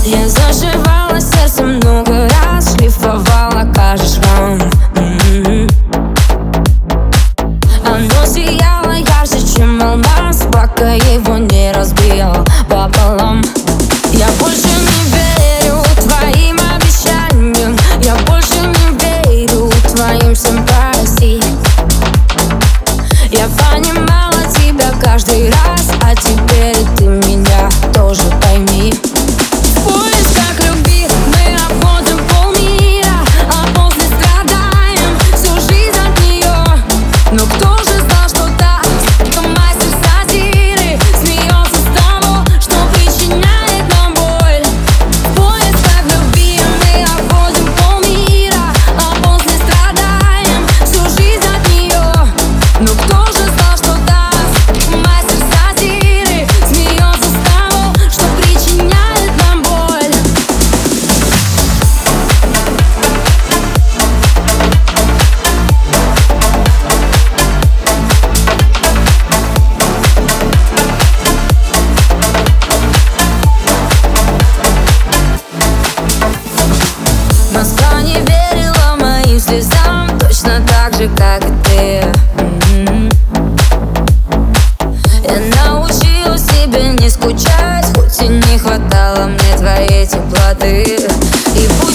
Я зашивала сердце много раз, шлифовала каждый шрам. Оно сияло ярче, чем алмаз, пока его не разбил пополам. Я больше не верю твоим обещаниям, я больше не верю твоим симпатиям. Я понимала тебя каждый раз, а теперь ты меня тоже пойми. В поисках любви мы обходим полмира, а после страдаем всю жизнь от нее. Но кто же знал, что так мастер сатиры смеется с того, что причиняет нам боль. В поисках любви мы обходим полмира, а после страдаем всю жизнь от нее. Но кто же знал, что так мастер сатиры смеется с того, что причиняет нам боль. Москва не верила моим слезам, точно так же, как и ты. Я научилась тебе не скучать, хоть и не хватало мне твоей теплоты. И